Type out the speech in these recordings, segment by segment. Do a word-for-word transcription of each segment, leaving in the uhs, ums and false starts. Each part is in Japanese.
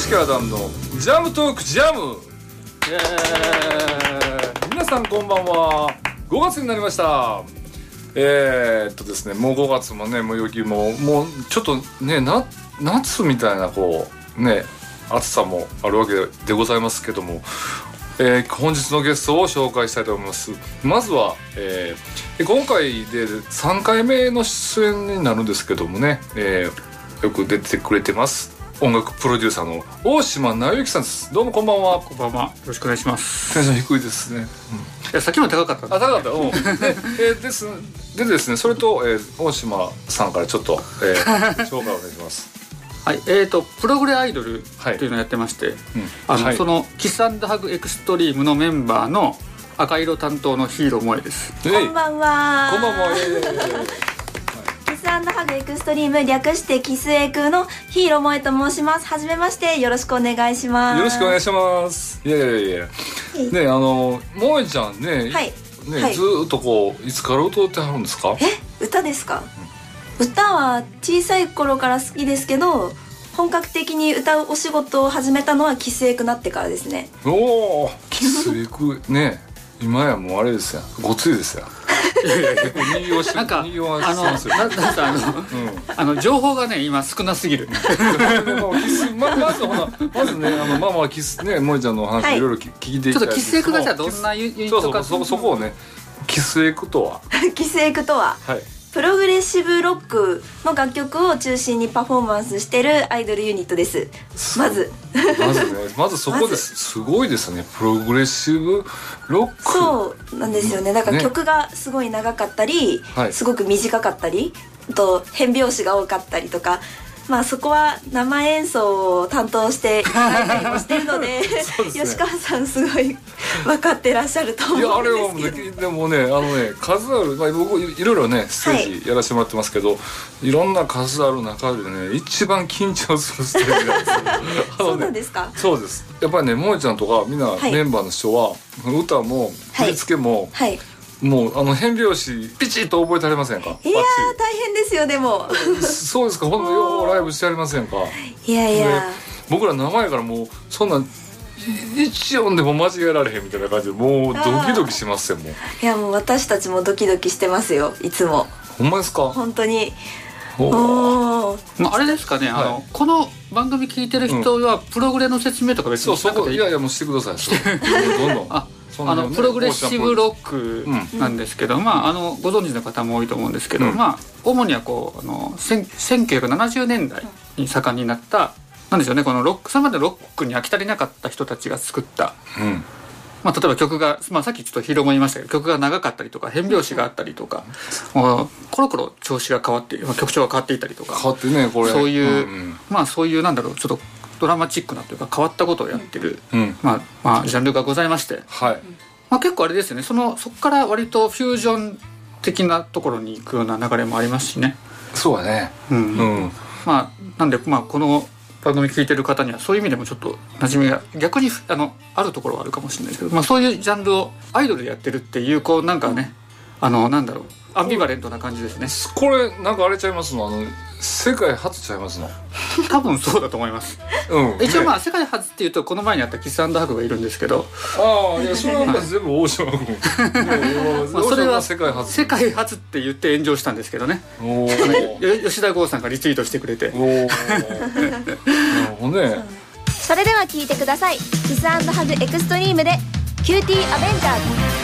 石川団のジャムトークジャム、えー、皆さんこんばんは。ごがつになりました。えー、っとですねもうごがつもねもう雪ももうちょっとねな夏みたいなこうね暑さもあるわけでございますけども、えー、本日のゲストを紹介したいと思います。まずは、えー、今回でさんかいめの出演になるんですけどもね、えー、よく出てくれてます音楽プロデューサーの大島直之さんです。どうもこんばんは。 こんばんは。よろしくお願いします。 テンション低いですね、うん、いやさっきも高かったんです。 あ高かったうん、えー、ですでですねそれと、えー、大島さんからちょっと、えー、紹介をお願いしますはい、えーとプログレアイドルっていうのをやってまして、はい、うん、あの、はい、そのキス&ハグエクストリームのメンバーの赤色担当のヒーロー萌えです。 こんばんは。 こんばんは。 キス&ハグエクストリーム略してキスエクのヒーロー萌えと申します。はじめまして、よろしくお願いします。 よろしくお願いします。いやいやいやね、あの萌えちゃんね、 はいね、 はい、 ずっとこういつから歌ってはるんですか？ え、歌ですか？うん、歌は小さい頃から好きですけど、本格的に歌うお仕事を始めたのはキスエクなってからですね。 おお、キスエクね、今やもうあれですよ、ごついですよ。いやいや結構人形しなんか人形はあのなんかあの、うん、あの情報がね今少なすぎる。 ま, まずほなまずねあのまあまあキスね萌えちゃんの話、はい、いろいろ聞いていきたいです。 ちょっとキスエクがじゃあどんなユニットか、 そうそう そ, そこをねキスエクとはキスエクとは、はい、プログレッシブロックの楽曲を中心にパフォーマンスしてるアイドルユニットです。まずまずねまずそこです。すごいですね、プログレッシブロック。 そうなんですよね。だから曲がすごい長かったり、ね、すごく短かったり、あと変拍子が多かったりとか、まあそこは生演奏を担当していただいたりもしてるので、でね、吉川さんすごい分かってらっしゃると思うんですけど。いやあれはもう、ね、でもねあのね数ある、まあ、僕いろいろねステージやらせてもらってますけど、はい、いろんな数ある中でね一番緊張するステージなんですよ。 そうなんですか？ そうです。やっぱりね萌えちゃんとかみんなメンバーの人は、はい、歌も振り付けも、はいはい、もうあの変拍子ピチッと覚えてありませんか？ いやー大変ですよ。でもそうですか。ほんとようライブしてありませんか？ いやいや僕ら名前からもうそんな一音でも間違えられへんみたいな感じでもうドキドキしますよ。もういやもう私たちもドキドキしてますよいつも。 ほんまですか？ 本当に。 おまあ、あれですかね、はい、あのこの番組聞いてる人はプログレの説明とか別にしなくていい？ そうそういやいやもうしてください。どんどんああのプログレッシブロックなんですけど、うん、まあ、あのご存知の方も多いと思うんですけど、うん、まあ主にはこうあのせんきゅうひゃくななじゅうねんだいに盛んになったなんでしょうね、このロックそれまでロックに飽き足りなかった人たちが作った、うん、まあ、例えば曲が、まあ、さっきちょっとヒーローも言いましたけど曲が長かったりとか変拍子があったりとか、うん、コロコロ調子が変わって曲調が変わっていたりとか変わってねこれそういう、うんうん、まあそういうなんだろうちょっとドラマチックなというか変わったことをやってる、うん、まあまあジャンルがございまして、はい、まあ、結構あれですよね、そのそこから割とフュージョン的なところに行くような流れもありますしね。 そうだね、うんうん、 まあなんでまあこの番組聞いてる方にはそういう意味でもちょっと馴染みが逆に あのあるところはあるかもしれないですけど、まあ、そういうジャンルをアイドルでやってるっていうこうなんかね、あのなんだろうアンビバレントな感じですね。 これなんかあれちゃいますの、あの世界初ちゃいますの？ 多分そうだと思います、うん、一応まあ、ね、世界初っていうとこの前にあったキス&ハグがいるんですけど、 ああいやそれは全部大島君まあそれは世界初世界初って言って炎上したんですけどね。お吉田剛さんがリツイートしてくれておなるほどね。それでは聞いてください。キス&ハグエクストリームでキューティーアベンジャーズ。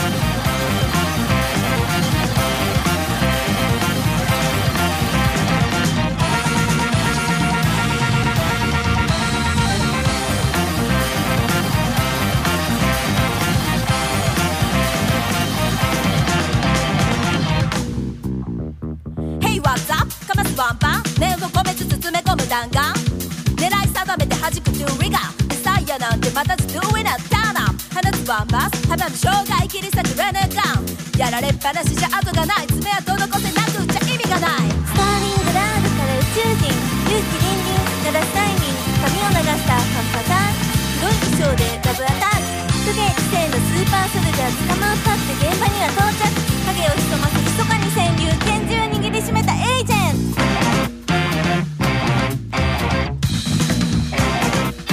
ワンパン念を込めつつ詰め込む弾丸狙い定めて弾くトゥーリガーサイヤなんて待たず Do it now turn up 放つワンバス肌の障害切り裂くレネガンやられっぱなしじゃ後がない爪痕残せなくちゃ意味がないスターリングラードから宇宙人勇気倫理鳴らすタイミング髪を流したカンパター黒い衣装でラブアタック不景気性のスーパーソルジャー捕まったって現場には到着影を潜ませ密かに潜入拳銃握りしめたエージェント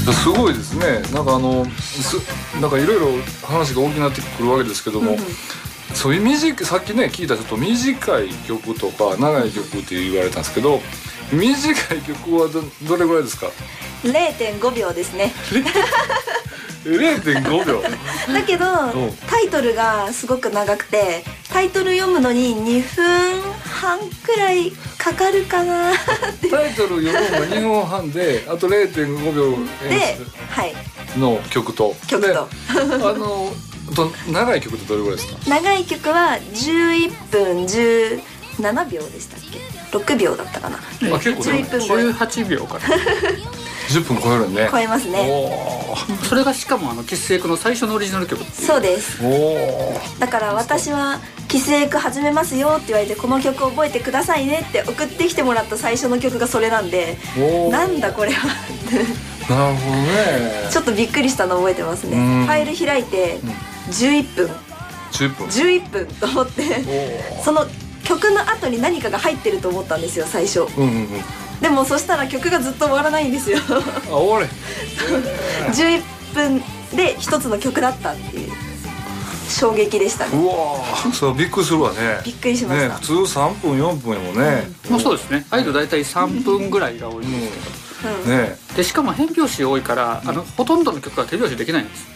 すごいですね。なんかあのすなんかいろいろ話が大きくなってくるわけですけども、うんうん、そういう短いさっきね聞いたちょっと短い曲とか長い曲って言われたんですけど、短い曲は ど, どれぐらいですか？ れいてんごびょうですね。 れいてんごびょうだけどタイトルがすごく長くて、タイトル読むのににふんはんくらいかかるかなってタイトル読むのがにふんはんで、あと れいてんごびょう演出の曲と曲とあのと長い曲ってどれぐらいですか？ 長い曲はじゅういっぷんじゅうななびょうでしたっけ？ろくびょうだったかな。 あ、結構じゅういっぷんじゅうはちびょうかな。 じゅっぷん超えるね。 超えますね。 それがしかもあのキスエクの最初のオリジナル曲っていう。 そうです。 おだから私はキスエク始めますよって言われて、この曲覚えてくださいねって送ってきてもらった最初の曲がそれなんで、なんだこれはなるほどね。 ちょっとびっくりしたの覚えてますね。ファイル開いてじゅういっぷんじゅういっぷんじゅういっぷんと思って、その曲の後に何かが入ってると思ったんですよ最初、うんうんうん、でもそしたら曲がずっと終わらないんですよ。 あ、終われじゅういっぷんで一つの曲だったっていう衝撃でしたね。 うわー、それびっくりするわね。 びっくりしました、 ね、普通さんぷんよんぷんやもんね、 うん、まあそうですね。アイドル大体さんぷんぐらいが多いんですけど、うんうん、ね、でしかも変拍子多いから、あのほとんどの曲は手拍子できないんです。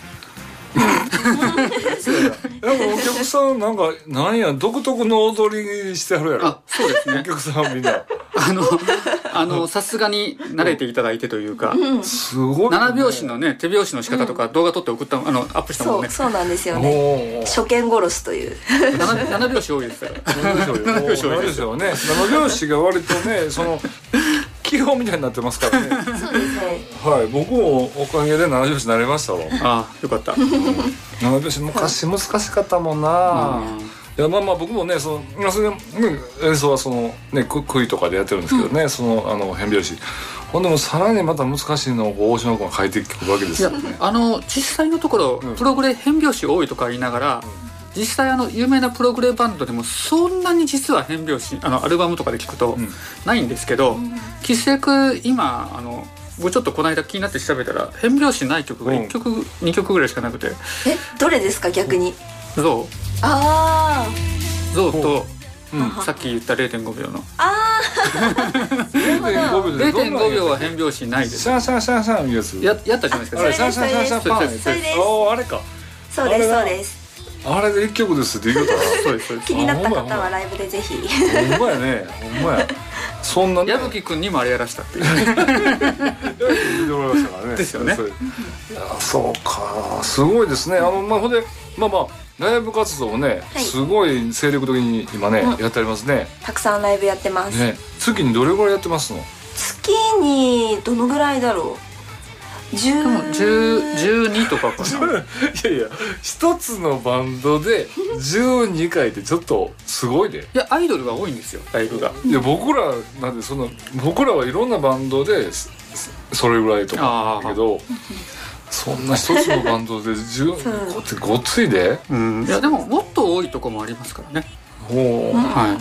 でもお客さんなんかなんや独特の踊りしてはるやろ。 あ、そうですね。 お客さんみんなあのあのさすがに慣れていただいてというか、 うん、 すごい、ね、 なな拍子のね手拍子の仕方とか動画撮って送ったあのアップしたもんね。 そうそうなんですよね。初見殺しというなな拍子多いですから。なな拍子多いですよね。 なな拍子が割とねその基本みたいになってますからね。 そうですね。 はい、僕もおかげでなな拍子になれましたわ。 ああ、よかった。 なな拍子昔難しかったもんな。いや、まあまあ僕もねそのそれ、ね、演奏はそのねクイとかでやってるんですけどね、うん、そのあの変拍子ほんでもさらにまた難しいのを大島君が書いていくわけですよね。 いや、あの実際のところ、うん、プログレ変拍子多いとか言いながら、うん、実際あの有名なプログレバンドでもそんなに実は変拍子あのアルバムとかで聞くとないんですけど、うん、キスエク今あの僕ちょっとこの間気になって調べたら変拍子ない曲がいっきょく、うん、にきょくぐらいしかなくて。 え、どれですか逆に？ ゾウ。 ああ。 ゾウと、うん、さっき言った れいてんごびょうの。 ああ。 れいてんごびょうでれいてんごびょうは変拍子ないです。 シャンシャンシャンシャンいうやつ。 ややったじゃないですか。 あれシャンシャンシャンシャンパン。 それです。 ああ、あれか。 そうですそうです。 あれで一曲ですって言うたらそうですそうです。 気になった方はライブでぜひ。 ほんまやね、ほんまや。そんなね。 矢吹くんにもあれやらしたっていう。ですよね。 いや、そうか、すごいですね。あのまあほんでまあまあライブ活動もね、はい、すごい精力的に今ね、うん、やってありますね。 たくさんライブやってます。 ね、月にどれぐらいやってますの？ 月にどのぐらいだろう。じゅう、 じゅう、じゅうにとかかな。 いやいや、一つのバンドでじゅうにかいってちょっとすごいで。 いや、アイドルが多いんですよ、ライブが。 いや、僕らなんでその僕らはいろんなバンドでそれぐらいとかだけど、そんな一つのバンドでじゅうこってごっついで。 うん。いやでももっと多いとこもありますからね。 ほう。 はい。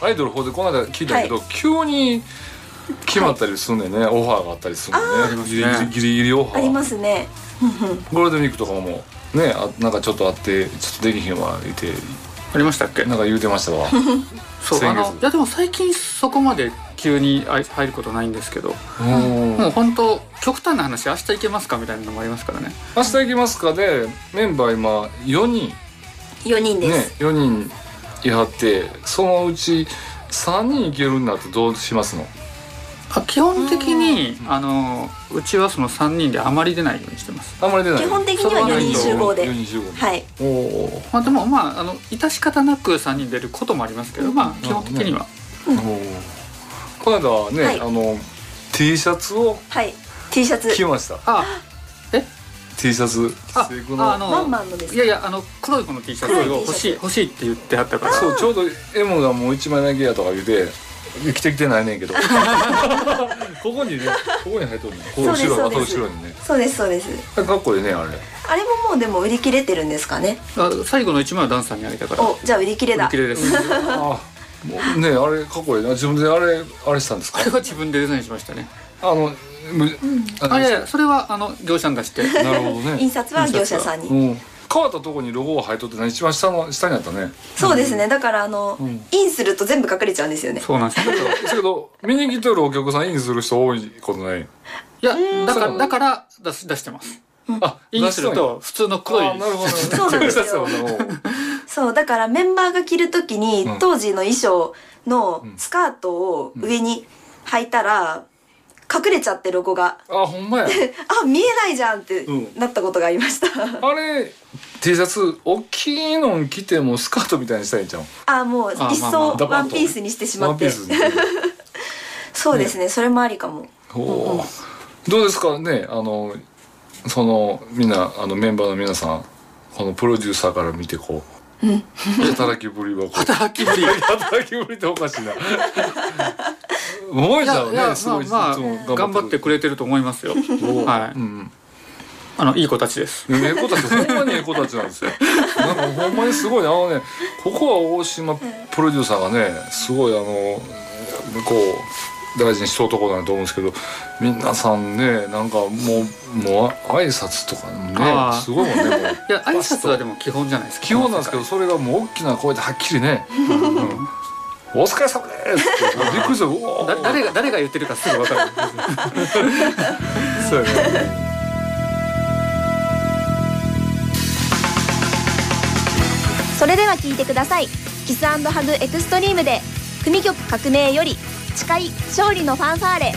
アイドルほうでこの間聞いたけど、はい、急に決まったりすんねんね、はい、オファーがあったりするんでね、ギリギリオファーありますね。 ゴールデンウィークとかもね、あなんかちょっとあってちょっとできひんわ言ってありましたっけ？ なんか言うてましたわ。 そう、あのいやでも最近そこまで急に入ることないんですけど、もう本当極端な話、明日行けますかみたいなのもありますからね。 明日行けますかでメンバー今よにんよにんですね、よにんいはって、そのうちさんにん行けるんだってどうしますの？ あ、基本的にあのうちはそのさんにんであまり出ないようにしてます。 あまり出ない。 基本的にはよにん集合で。 よにん集合で。 はい。 おお。 まあでもまああの致し方なくさんにん出ることもありますけど、うん、まあ基本的には。 うん、 この間はね、はい、あの T シャツをはい T シャツ着ました。 あ、え T シャツああのワンマンのですか？ いやいや、あの黒いこの T シャツを欲しい欲しいって言ってあったから、 そうちょうど M がもういちまいだけやとか言うて。着てきてないねんけどここにね、ここに入っとるね。こう後ろ、後後ろにね。 そうですそうです。 かっこいいね、あれ。 あれももうでも売り切れてるんですかね。 あ、最後のいちまいはダンサーにあげたから。 お、じゃあ売り切れだ。 売り切れです。 あ、もうね、あれかっこいいな。自分であれあれしたんですか？ あれは自分でデザインしましたね。 あのあ、いやいや、それはあの業者に出して。 なるほどね。 印刷は業者さんに、 うん、変わったとこにロゴが入っとってね、一番下の下にあったね。 そうですね、だからあの、 うん、 インすると全部隠れちゃうんですよね。 そうなんですよ。 だけど見に来てるお客さんインする人多いことない。 いや、だからだから出し出してます。あ、インすると普通の黒い。 あ、なるほど。 そうなんですよ。そうだからメンバーが着るときに、うん、当時の衣装のスカートを上に履いたら、隠れちゃってロゴが。 あ、ほんまや。 あ、見えないじゃんってなったことがありました。 あれ T シャツ大きいの着てもスカートみたいにしたいんちゃう？ あ、もう一層ワンピースにしてしまって。そうですね、それもありかも。 どうですかね、あのそのみんなあのメンバーの皆さん、このプロデューサーから見てこう、うん、働きぶりはこう働きぶり働きぶりっておかしいな。思いじゃうね、すごい、 まあ、頑張ってくれてると思いますよ。はい、うん、あのいい子たちです。 ええ子たち、ほんまにええ子たちなんですよ。なんかほんまにすごい、あのね、ここは大島プロデューサーがね、すごいあのこう大事にしとうところだと思うんですけど、皆さんね、なんかもうもう挨拶とかね、すごいもんね。もういや、挨拶はでも基本じゃないですか。 基本なんですけど、それがもう大きな声ではっきりね、うんうん、お疲れ様ですってびっくりした。 誰が誰が言ってるかすぐ分かる。 そうやね。 それでは聴いてください。キス&ハグエクストリームで組曲革命より誓い勝利のファンファーレ。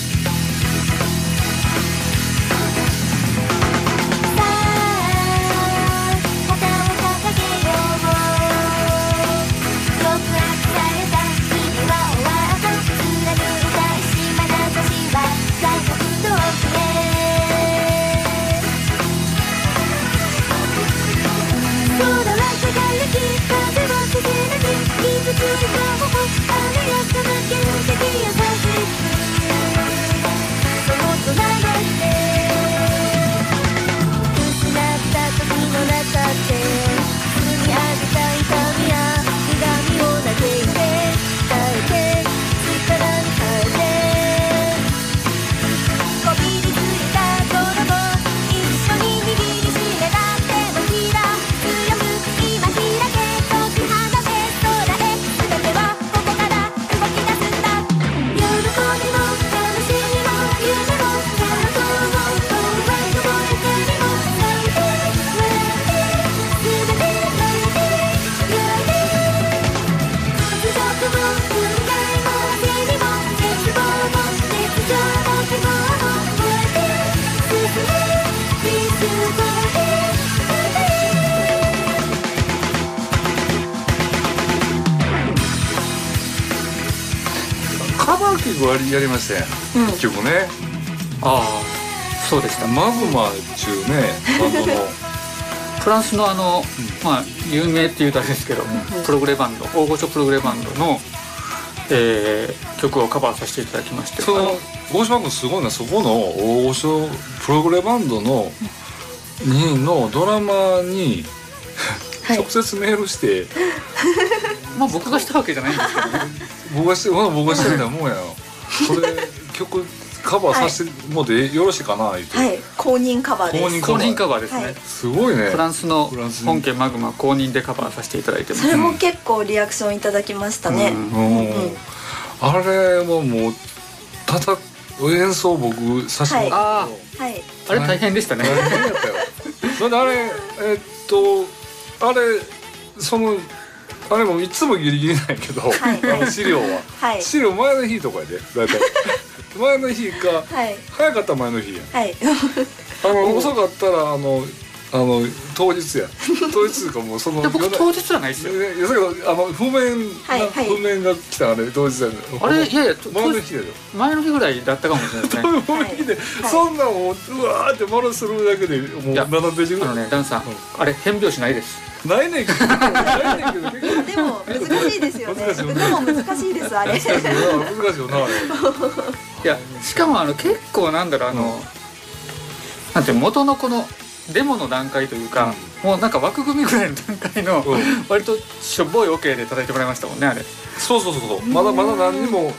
やりましたよ、うん、結局ね。 ああ、そうでした。 マグマ中ね、バンドのフランスのあの、うん、まあ有名っていうとあれですけど、うん、プログレバンド、大御所プログレバンドの、えー、曲をカバーさせていただきまして、 その大島君すごいな、そこの大御所プログレバンドのにのドラマに直接メールして、 まあ僕がしたわけじゃないんですけどね。 僕がして、まだ僕がしてみたいなもんや。それ曲カバーさせてもでよろしいかな言って、 はい、公認カバーです。 公認カバーですね、はい、 すごいね。 フランスの本家マグマ公認でカバーさせていただいてます。 それも結構リアクションいただきましたね、うんうんうん、 あれはもうただ演奏僕させてもらったけど、 はい、あれ大変でしたね。 大変だったよ。それであれえー、っとあれそのあれもいつもギリギリなんやけど、はい、あの資料は、はい、資料前の日とかやでだいたい前の日か、はい、早かったら前の日や、はい、あの遅かったらあのあの当日や当日かもうその僕当日じゃないですよ。 いやだけどあの譜面が、はいはい、譜面が来たあれ当日やで、 あれいやいや前の日やで前の日ぐらいだったかもしれないですね。 前の日で、はい、そんなもううわーって丸するだけでもうななページぐらい。 あのねダンさん、うん、あれ変拍子ないです。 ないねんけどないねんけど結構でも難しいですよね。歌も難しいですあれ。難しいよなあれ。 いやしかもあの結構なんだろうあの、うん、なんて元のこのデモの段階というか、うん、もうなんか枠組みぐらいの段階の、うん、割としょぼいオケで叩いてもらいましたもんねあれ。 そうそうそうそう、まだまだ何にも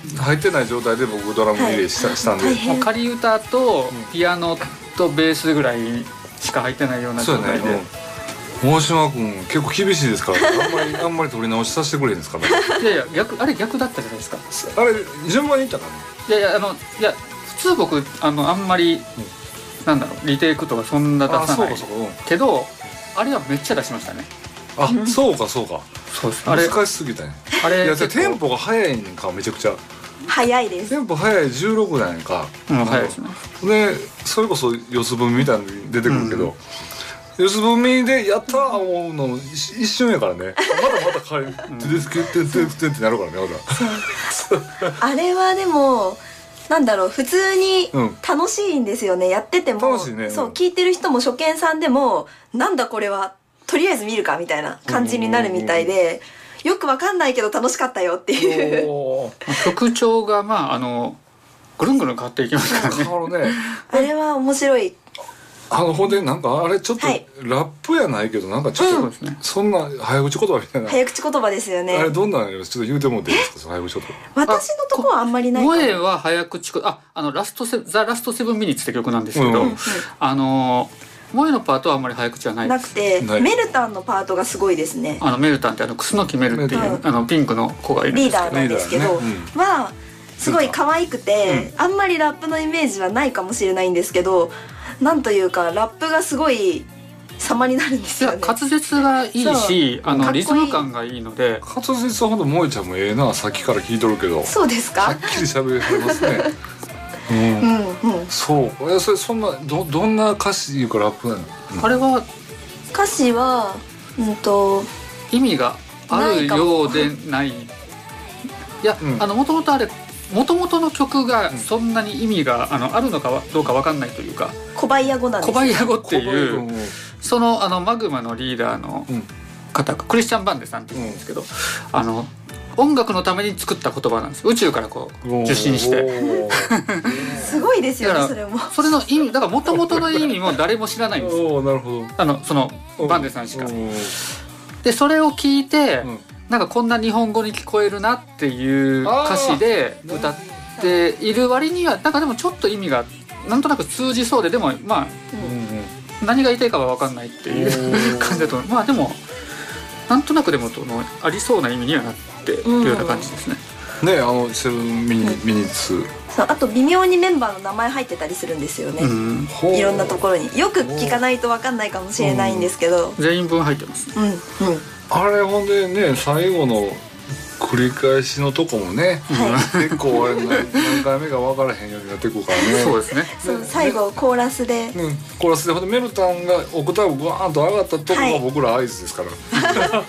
入ってない状態で僕ドラム入れした、はい、したんでもう仮歌とピアノとベースぐらいしか入ってないような状態で、ねうん、大島君結構厳しいですから、ね、あんまりあんまり取り直しさせてくれへんですから、ね、 いやいや逆あれ逆だったじゃないですか。 あれ順番にいったかね。 いやいやあのいや普通僕あのあんまり、うん、なんだろうリテイクとかそんな出さないけど、あれはめっちゃ出しましたね。 あ、うん、そうかそうか。 そうです。 難しすぎたね。あれいやテンポが速いんかめちゃくちゃ。 早いです。 テンポ速いじゅうろくなんか。 うん、早いですね。 でそれこそ四つ踏みみたいなの出てくるけど、うん、四つ踏みでやったー思うの一瞬やからね。まだまだ変える。てててててってなるからねまだ。あれはでも。なんだろう普通に楽しいんですよね、うん、やってても楽しいね、うん、 そう聞いてる人も初見さんでもなんだこれはとりあえず見るかみたいな感じになるみたいで、よくわかんないけど楽しかったよっていう曲調がまああのぐるんぐるん変わっていきますからね。 変わるね。 あれは面白い。 あのほんでなんかあれちょっとラップやないけどなんかちょっと、はい、そんな早口言葉みたいな早口言葉ですよね。 あれどんなのちょっと言うてもらっていいですか、その早口言葉。 私のとこはあんまりないかな。 声は早口言葉、ああのラストセザラストセブンミニッツって曲なんですけど、うんうん、あの萌えのパートはあんまり早口はないです。 なくてメルタンのパートがすごいですね。 あのメルタンってあの楠木メルっていう、うん、あのピンクの子がいるんですけどリーダーなんですけど、ねうん、はすごい可愛くて、うん、あんまりラップのイメージはないかもしれないんですけど、なんというかラップがすごい様になるんですよね。 いや滑舌がいいしあのリズム感がいいので。 滑舌はほんと萌えちゃんもええな、さっきから聞いとるけど。 そうですか。 はっきり喋れますね。うんうんうん、そうえそれそんな ど, どんな歌詞いうかラップなの、 うん、あれは歌詞は、うんと、 意味があるようでない。いや、うん、あの元々あれ元々の曲がそんなに意味が あ, のあるのかどうか分かんないというか、 小バイア語なんです。 小バイア語っていうそのあのマグマのリーダーの方、うん、クリスチャン・バンデさんって言うんですけど、うん、あの音楽のために作った言葉なんです。宇宙からこう受信してすごいですよね。それもそれの意味だから元々の意味も誰も知らないんですよ。 なるほど。 あのそのバンデさんしか。でそれを聞いて、うん、なんかこんな日本語に聞こえるなっていう歌詞で歌っている割にはなんかでもちょっと意味がなんとなく通じそうで、でもまあ、うん、何が言いたいかは分かんないっていう感じだと、まあでもなんとなくでもとのありそうな意味にはなっているような感じですね。 ね、あのセブンミニッツ、 そうあと微妙にメンバーの名前入ってたりするんですよね、うん、いろんなところによく聞かないと分かんないかもしれないんですけど、 うん、全員分入ってます、ね、 うんうん、 あれほんでね最後の繰り返しのとこもね、はい、結構あれ 何, 何回目か分からへんようになってくるからね。 そうですね。 そう最後コーラスで、 うん、コーラスでほんでメルタンがオクターブワーンと上がったとこが僕ら合図ですから、はい、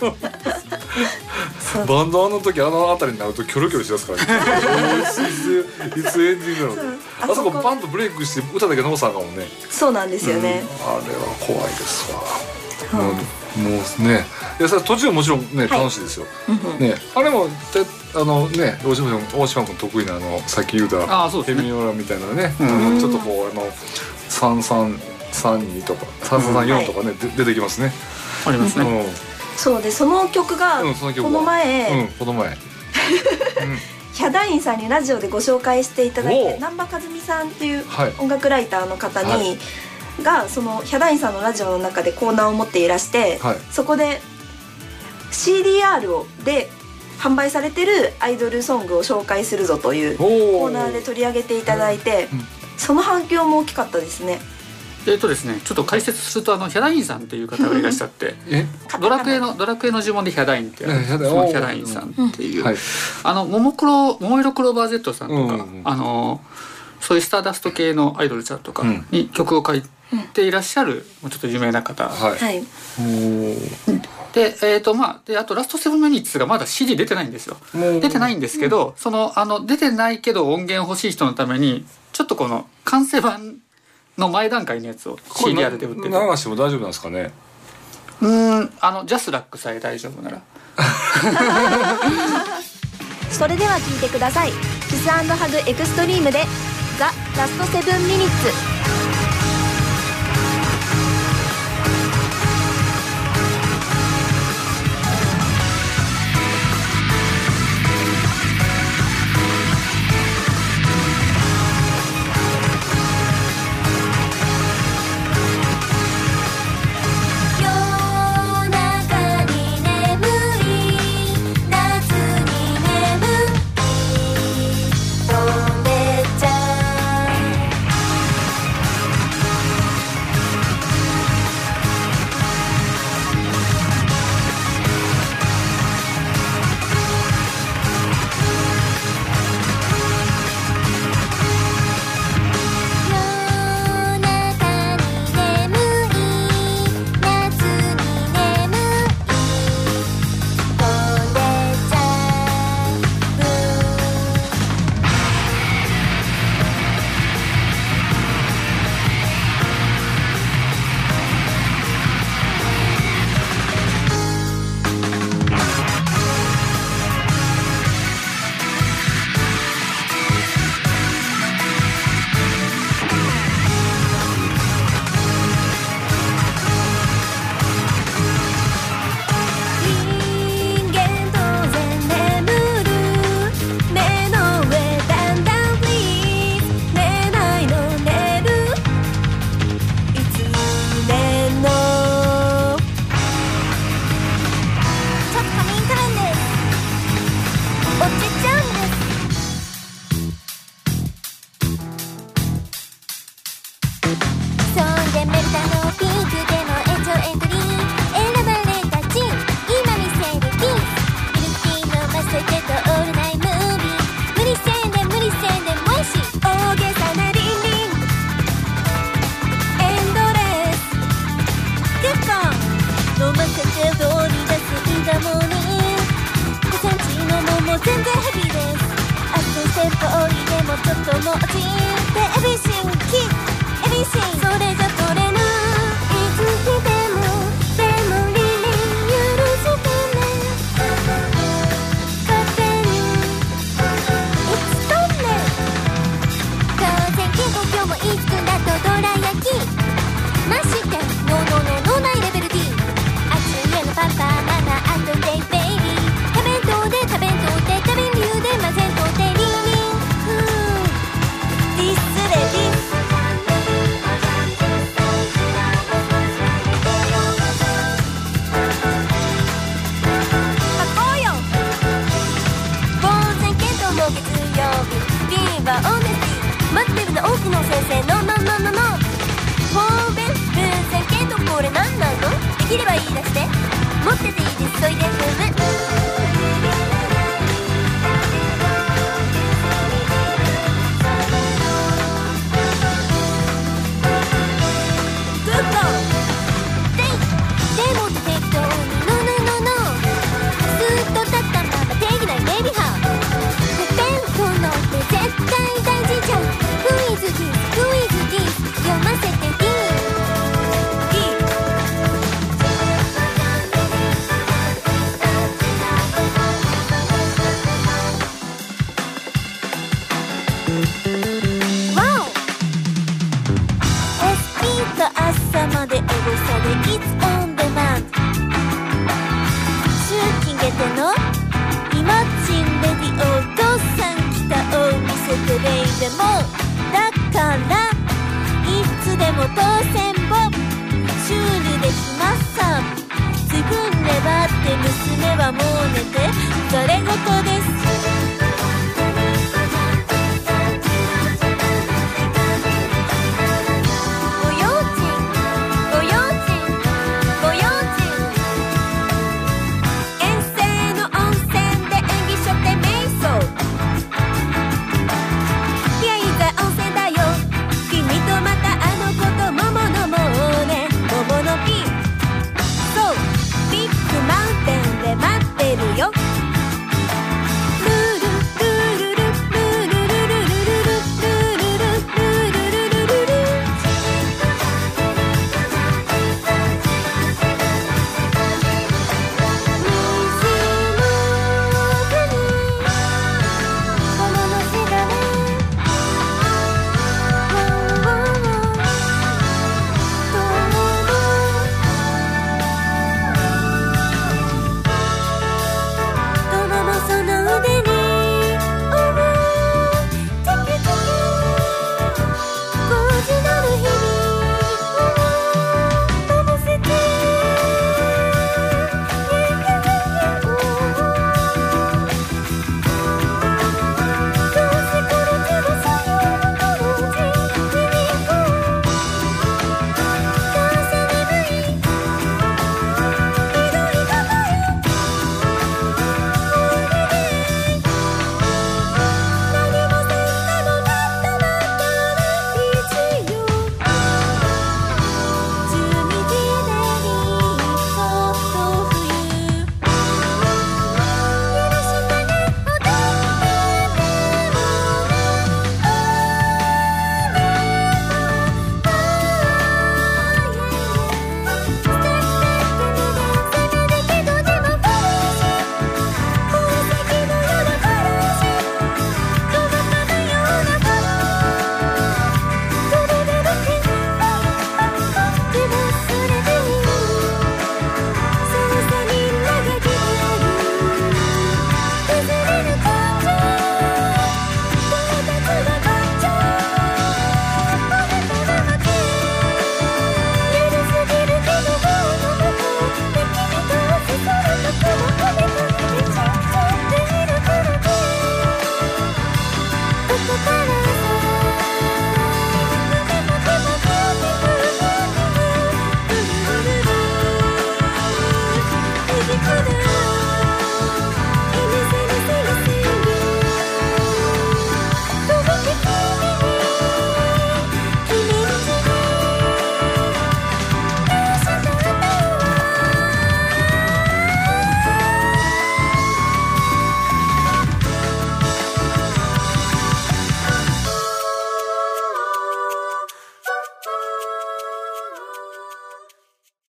バンドあの時あの辺りになるとキョロキョロしますからねいつ, いつエンディングなの。あそこバンとブレイクして歌だけ残さんかもね。 そうなんですよね、うん、あれは怖いですわ、うん、もう, もうねいや途中もちろんね、はい、楽しいですよ、ね、あれもあのね大島君大島君得意なあのさっき言うたヘミオラみたいなね、うん、ちょっとこうあのさんさんさんにとかさんさんさんよんとかね、うん、出てきますね。 ありますね、 うん、そうでその曲がこの前、 うん、この前ヒャダインさんにラジオでご紹介していただいて、難波和美さんっていう音楽ライターの方に、はい、がそのヒャダインさんのラジオの中でコーナーを持っていらして、はい、そこで シーディーアール をで販売されてるアイドルソングを紹介するぞというコーナーで取り上げていただいて、その反響も大きかったですね。 えーとですね、ちょっと解説するとあのヒャダインさんっていう方がいらっしゃってドラクエのドラクエの呪文でヒャダインっていうそのヒャダインさんっていう、うんはい、あのももクロ桃色クローバー Z さんとか、うんうん、あのそういうスターダスト系のアイドルちゃんとかに曲を書いていらっしゃる、うん、ちょっと有名な方、はい、で、えーとまあ、であとラストセブンミニッツがまだ シーディー 出てないんですよ。出てないんですけど、うん、そのあの出てないけど音源欲しい人のためにちょっとこの完成版の前段階のやつを シーディーアール で売ってて、 流しても大丈夫なんですかね。 うーんあのジャスラックさえ大丈夫ならそれでは聞いてください。キス&ハグエクストリームでザ・ラストセブンミニッツ。 全然ヘビーです。あとステップ多いでもちょっともう落ちて Everything keep Everything それじゃ取れぬいつ来てもでもリリ許してね勝手に It's done ね当然健康今日もいつくんだとどら焼きましてノーノーノーノーないレベル D 熱い家のパパママあとデイベイビー多弁当で多弁当で多弁流で混ぜんとでリンリンふーディスレディス箱よ当然健康も月曜日 B はオネスティ待ってるの多くの先生ののののの方便偶然けどこれなんなのできれば言い出して持ってていいですそいでふむグッドデイでもって適当にノーノーノーノーずっと立ったまま定義ないベイビーハーペペントのって絶対大事じゃんクイズディスクイズディス読ませて D朝までエゴサで It's on demand 集金下手のイマジンレディオお父さん来たを見せてレイでもだからいつでも当選ボシュールできますさすぐ粘って娘はもう